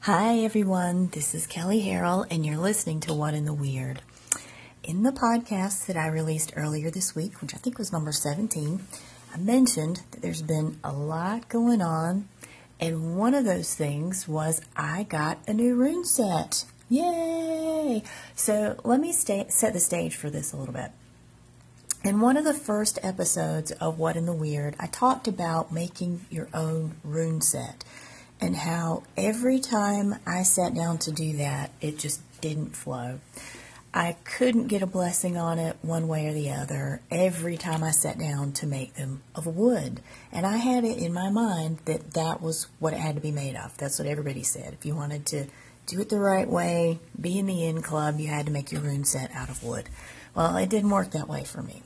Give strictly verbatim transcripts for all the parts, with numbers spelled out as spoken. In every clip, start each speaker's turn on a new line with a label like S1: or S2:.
S1: Hi everyone, this is Kelly Harrell and you're listening to What in the Weird. In the podcast that I released earlier this week, which I think was number seventeen, I mentioned that there's been a lot going on, and one of those things was I got a new rune set. Yay! So let me stay, set the stage for this a little bit. In one of the first episodes of What in the Weird, I talked about making your own rune set and how every time I sat down to do that, it just didn't flow. I couldn't get a blessing on it one way or the other every time I sat down to make them of wood. And I had it in my mind that that was what it had to be made of. That's what everybody said. If you wanted to do it the right way, be in the in club, you had to make your rune set out of wood. Well, it didn't work that way for me.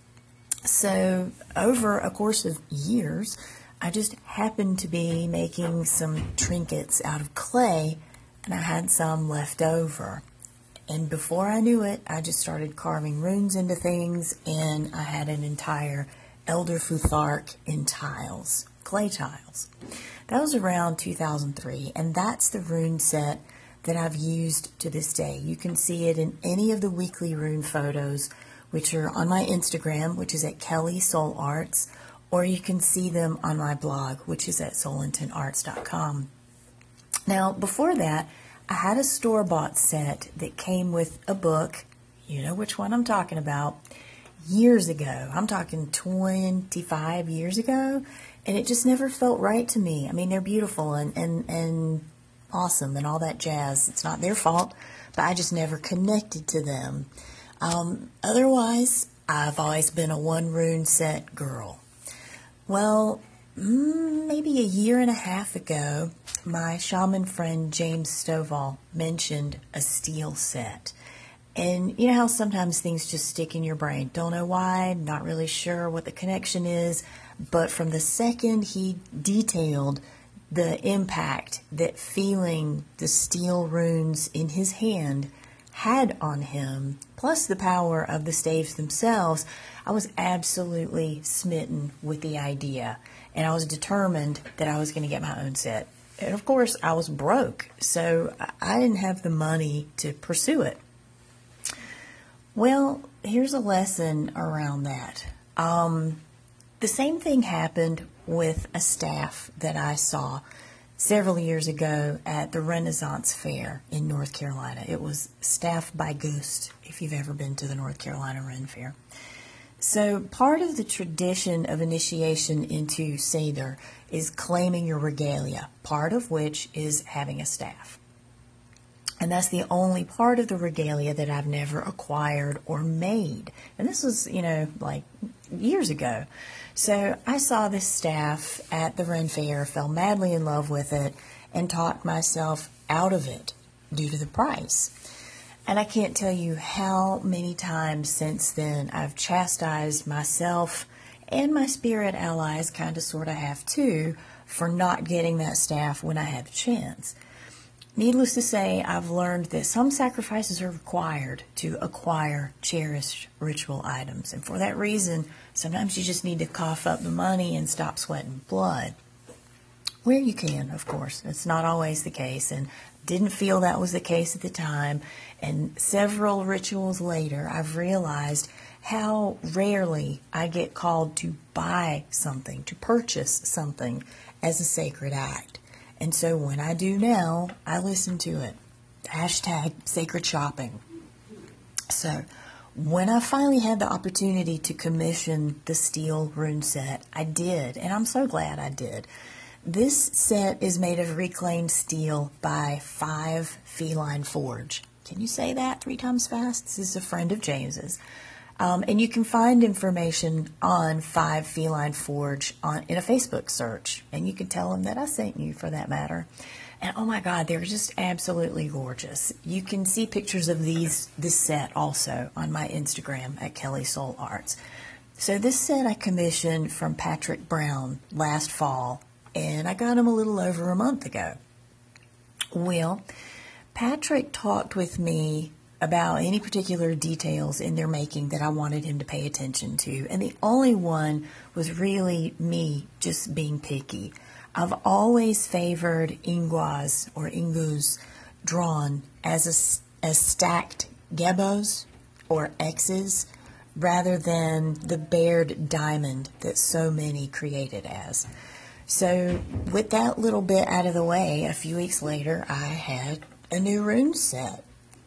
S1: So over a course of years, I just happened to be making some trinkets out of clay, and I had some left over. And before I knew it, I just started carving runes into things, and I had an entire Elder Futhark in tiles, clay tiles. That was around two thousand three, and that's the rune set that I've used to this day. You can see it in any of the weekly rune photos, which are on my Instagram, which is at Kelly Soul Arts, or you can see them on my blog, which is at soul intent arts dot com. Now, before that, I had a store-bought set that came with a book, you know which one I'm talking about, years ago. I'm talking twenty-five years ago, and it just never felt right to me. I mean, they're beautiful and, and, and awesome and all that jazz. It's not their fault, but I just never connected to them. Um, otherwise, I've always been a one rune set girl. Well, mm, maybe a year and a half ago, my shaman friend James Stovall mentioned a steel set. And you know how sometimes things just stick in your brain. Don't know why, not really sure what the connection is, but from the second he detailed the impact that feeling the steel runes in his hand had on him, plus the power of the staves themselves, I was absolutely smitten with the idea. And I was determined that I was going to get my own set. And of course, I was broke, so I didn't have the money to pursue it. Well, here's a lesson around that. Um, the same thing happened with a staff that I saw several years ago at the Renaissance Fair in North Carolina. It was Staff by Ghost, if you've ever been to the North Carolina Ren Fair. So part of the tradition of initiation into Seder is claiming your regalia, part of which is having a staff. And that's the only part of the regalia that I've never acquired or made. And this was, you know, like years ago. So I saw this staff at the Ren Fair, fell madly in love with it, and talked myself out of it due to the price. And I can't tell you how many times since then I've chastised myself and my spirit allies, kind of sort of have too, for not getting that staff when I had the chance. Needless to say, I've learned that some sacrifices are required to acquire cherished ritual items. And for that reason, sometimes you just need to cough up the money and stop sweating blood. Where you can, of course. It's not always the case, and didn't feel that was the case at the time. And several rituals later, I've realized how rarely I get called to buy something, to purchase something as a sacred act. And so when I do now, I listen to it. Hashtag sacred shopping. So when I finally had the opportunity to commission the steel rune set, I did. And I'm so glad I did. This set is made of reclaimed steel by Five Feline Forge. Can you say that three times fast? This is a friend of James's. Um, and you can find information on Five Feline Forge on in a Facebook search. And you can tell them that I sent you, for that matter. And oh my God, they're just absolutely gorgeous. You can see pictures of these this set also on my Instagram at Kelly Soul Arts. So this set I commissioned from Patrick Brown last fall, and I got him a little over a month ago. Well, Patrick talked with me about any particular details in their making that I wanted him to pay attention to. And the only one was really me just being picky. I've always favored ingwas or ingus drawn as a, as stacked gebos or X's rather than the bared diamond that so many create it as. So with that little bit out of the way, a few weeks later, I had a new rune set.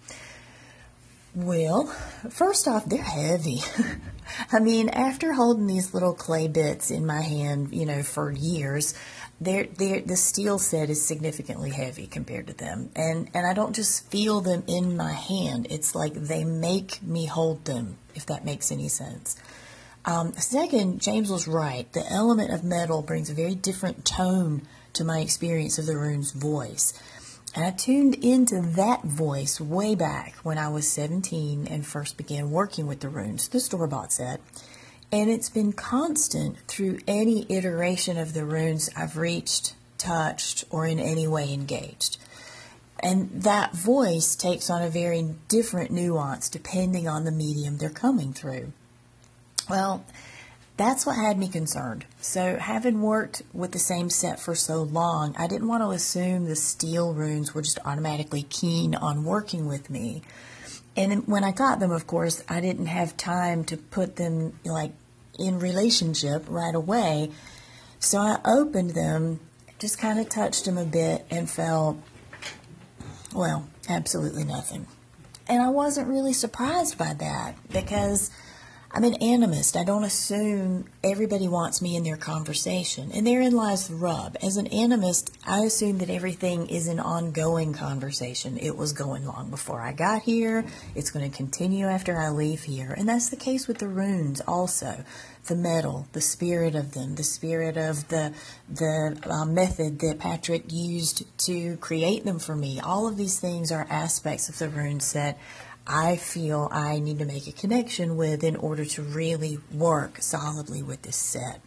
S1: Well, first off, they're heavy. I mean, after holding these little clay bits in my hand, you know, for years, they're, they're, the steel set is significantly heavy compared to them. And, and I don't just feel them in my hand. It's like they make me hold them, if that makes any sense. Um, second, James was right. The element of metal brings a very different tone to my experience of the rune's voice. And I tuned into that voice way back when I was seventeen and first began working with the runes, the store-bought set. And it's been constant through any iteration of the runes I've reached, touched, or in any way engaged. And that voice takes on a very different nuance depending on the medium they're coming through. Well, that's what had me concerned. So having worked with the same set for so long, I didn't want to assume the steel runes were just automatically keen on working with me. And when I got them, of course, I didn't have time to put them like in relationship right away. So I opened them, just kind of touched them a bit and felt, well, absolutely nothing. And I wasn't really surprised by that because I'm an animist. I don't assume everybody wants me in their conversation. And therein lies the rub. As an animist, I assume that everything is an ongoing conversation. It was going long before I got here. It's going to continue after I leave here. And that's the case with the runes also. The metal, the spirit of them, the spirit of the, the uh, method that Patrick used to create them for me. All of these things are aspects of the rune set I feel I need to make a connection with in order to really work solidly with this set.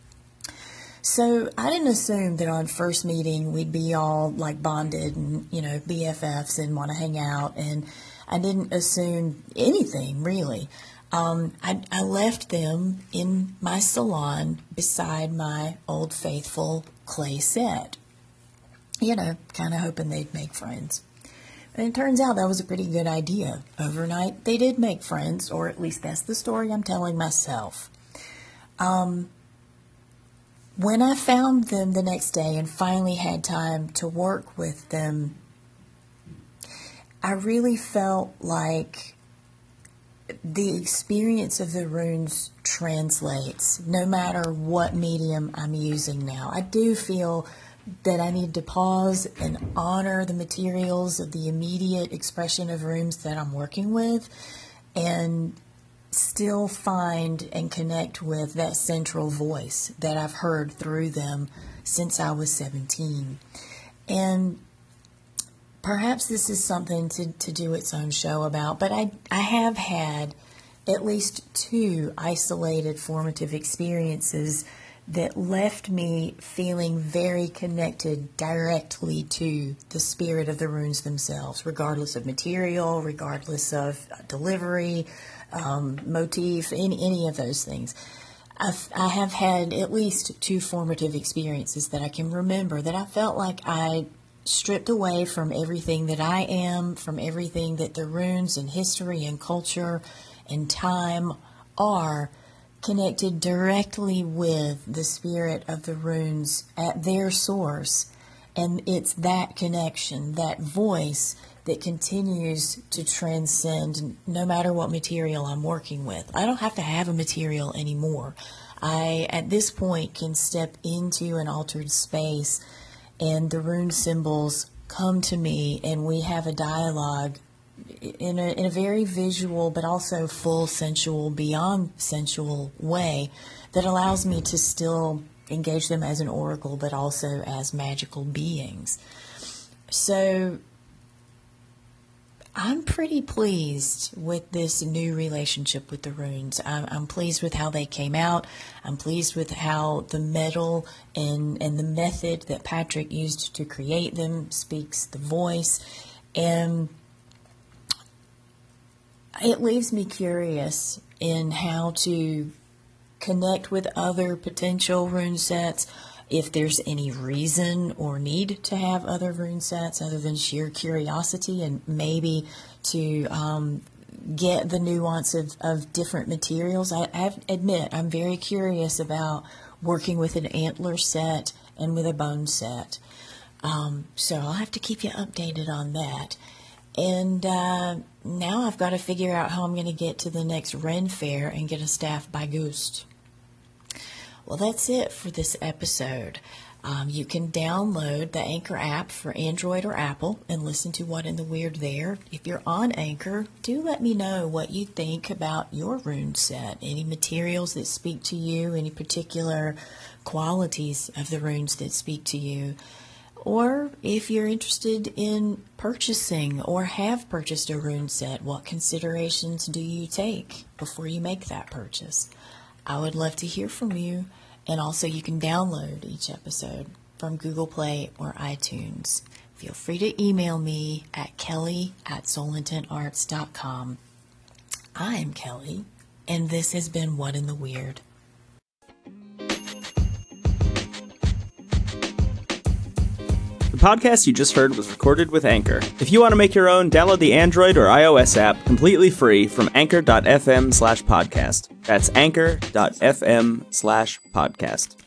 S1: So I didn't assume that on first meeting we'd be all like bonded and, you know, B F Fs and want to hang out, and I didn't assume anything really. Um, I, I left them in my salon beside my Old Faithful clay set, you know, kind of hoping they'd make friends. And it turns out that was a pretty good idea. Overnight, they did make friends, or at least that's the story I'm telling myself. Um, when I found them the next day and finally had time to work with them, I really felt like the experience of the runes translates no matter what medium I'm using now. I do feel that I need to pause and honor the materials of the immediate expression of runes that I'm working with and still find and connect with that central voice that I've heard through them since I was seventeen. And perhaps this is something to, to do its own show about, but I, I have had at least two isolated formative experiences that left me feeling very connected directly to the spirit of the runes themselves, regardless of material, regardless of delivery, um, motif, any, any of those things. I've, I have had at least two formative experiences that I can remember that I felt like I stripped away from everything that I am, from everything that the runes and history and culture and time are, connected directly with the spirit of the runes at their source. And it's that connection, that voice, that continues to transcend no matter what material I'm working with. I don't have to have a material anymore. I, at this point, can step into an altered space and the rune symbols come to me and we have a dialogue in a, in a very visual but also full sensual, beyond sensual way that allows me to still engage them as an oracle but also as magical beings. So I'm pretty pleased with this new relationship with the runes. I'm, I'm pleased with how they came out. I'm pleased with how the metal and, and the method that Patrick used to create them speaks the voice. And it leaves me curious in how to connect with other potential rune sets if there's any reason or need to have other rune sets other than sheer curiosity and maybe to um, get the nuance of, of different materials. I, I have to admit, I'm very curious about working with an antler set and with a bone set. Um, so I'll have to keep you updated on that. And uh, now I've got to figure out how I'm going to get to the next Ren Fair and get a staff by Ghost. Well, that's it for this episode. Um, you can download the Anchor app for Android or Apple and listen to What in the Weird there. If you're on Anchor, do let me know what you think about your rune set. Any materials that speak to you, any particular qualities of the runes that speak to you. Or if you're interested in purchasing or have purchased a rune set, what considerations do you take before you make that purchase? I would love to hear from you. And also you can download each episode from Google Play or iTunes. Feel free to email me at kelly at soul intent arts dot com. I'm Kelly, and this has been What in the Weird.
S2: The podcast you just heard was recorded with Anchor. If you want to make your own, download the Android or iOS app completely free from anchor dot f m slash podcast. That's anchor dot f m slash podcast.